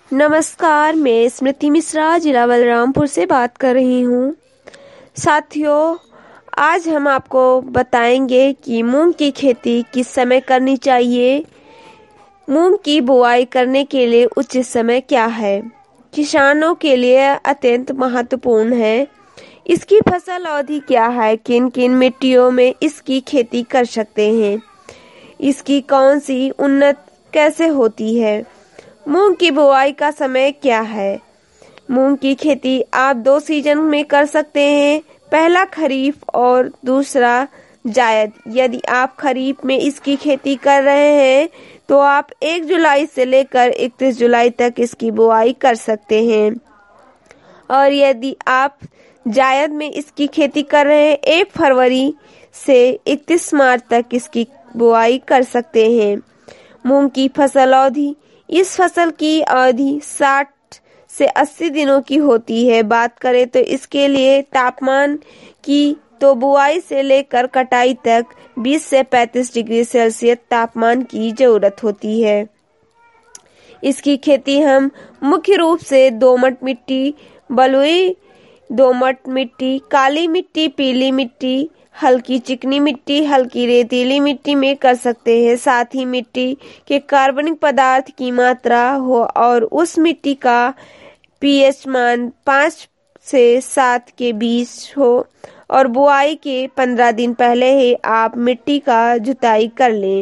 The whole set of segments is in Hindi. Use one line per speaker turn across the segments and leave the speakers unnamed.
नमस्कार, मैं स्मृति मिश्रा जिला बलरामपुर से बात कर रही हूँ। साथियों, आज हम आपको बताएंगे कि मूंग की खेती किस समय करनी चाहिए। मूंग की बुआई करने के लिए उचित समय क्या है, किसानों के लिए अत्यंत महत्वपूर्ण है। इसकी फसल अवधि क्या है, किन किन मिट्टियों में इसकी खेती कर सकते हैं, इसकी कौन सी उन्नत कैसे होती है। मूंग की बुआई का समय क्या है। मूंग की खेती आप 2 सीजन में कर सकते हैं, पहला खरीफ और दूसरा जायद। यदि आप खरीफ में इसकी खेती कर रहे हैं तो आप 1 जुलाई से लेकर 31 जुलाई तक इसकी बुआई कर सकते हैं, और यदि आप जायद में इसकी खेती कर रहे हैं 1 फरवरी से 31 मार्च तक इसकी बुआई कर सकते हैं। मूंग की फसल अवधि, इस फसल की अवधि 60 से 80 दिनों की होती है। बात करें तो इसके लिए तापमान की, तो बुआई से लेकर कटाई तक 20 से 35 डिग्री सेल्सियस तापमान की जरूरत होती है। इसकी खेती हम मुख्य रूप से दोमट मिट्टी, बलुई दोमट मिट्टी, काली मिट्टी, पीली मिट्टी, हल्की चिकनी मिट्टी, हल्की रेतीली मिट्टी में कर सकते हैं। साथ ही मिट्टी के कार्बनिक पदार्थ की मात्रा हो और उस मिट्टी का पीएच मान 5 से 7 के बीच हो, और बुआई के 15 दिन पहले ही आप मिट्टी का जुताई कर लें।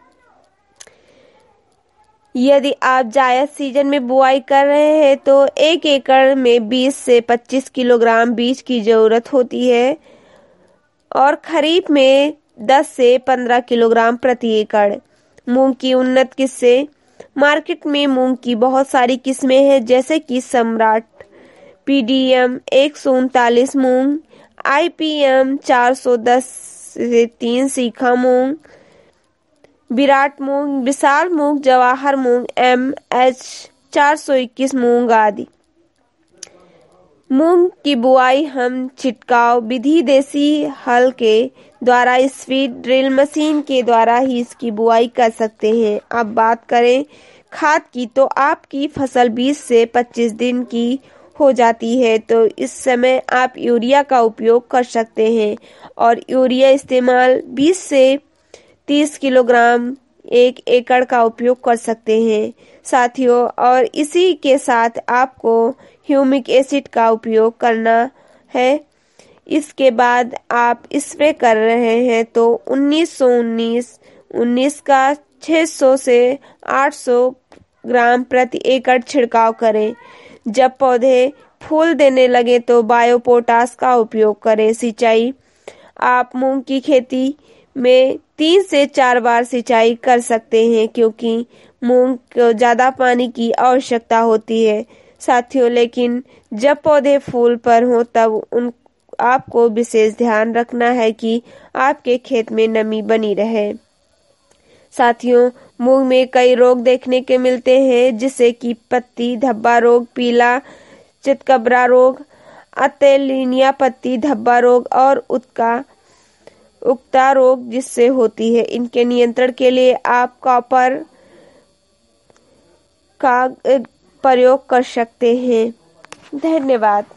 यदि आप जायद सीजन में बुआई कर रहे हैं तो 1 एकड़ में 20 से 25 किलोग्राम बीज की जरूरत होती है, और खरीफ में 10 से 15 किलोग्राम प्रति एकड़। मूंग की उन्नत किस्में, मार्केट में मूंग की बहुत सारी किस्में हैं, जैसे कि सम्राट, पीडीएम 139 मूंग, आईपीएम 410 से 3 सीखा मूंग, विराट मूंग, विशाल मूंग, जवाहर मूंग, एमएच 421 मूंग आदि। मूंग की बुआई हम छिटकाव विधि, देसी हल के द्वारा, स्पीड ड्रिल मशीन के द्वारा ही इसकी बुआई कर सकते हैं। अब बात करें खाद की, तो आपकी फसल 20 से 25 दिन की हो जाती है, तो इस समय आप यूरिया का उपयोग कर सकते हैं, और यूरिया इस्तेमाल 20 से 30 किलोग्राम 1 एकड़ का उपयोग कर सकते हैं साथियों। और इसी के साथ आपको ह्यूमिक एसिड का उपयोग करना है। इसके बाद आप स्प्रे कर रहे हैं तो 19 का 600 से 800 ग्राम प्रति एकड़ छिड़काव करें। जब पौधे फूल देने लगे तो बायोपोटाश का उपयोग करें। सिंचाई, आप मूंग की खेती में 3 से 4 बार सिंचाई कर सकते हैं, क्योंकि मूंग को ज़्यादा पानी की आवश्यकता होती है साथियों। लेकिन जब पौधे फूल पर हों तब आपको विशेष ध्यान रखना है कि आपके खेत में नमी बनी रहे। साथियों, मूंग में कई रोग देखने के मिलते हैं, जिससे कि पत्ती धब्बा रोग, पीला चितकबरा रोग, अतेलिनिया पत्ती धब्बा रोग और उकता रोग जिससे होती है। इनके नियंत्रण के लिए आप कॉपर का प्रयोग कर सकते हैं। धन्यवाद।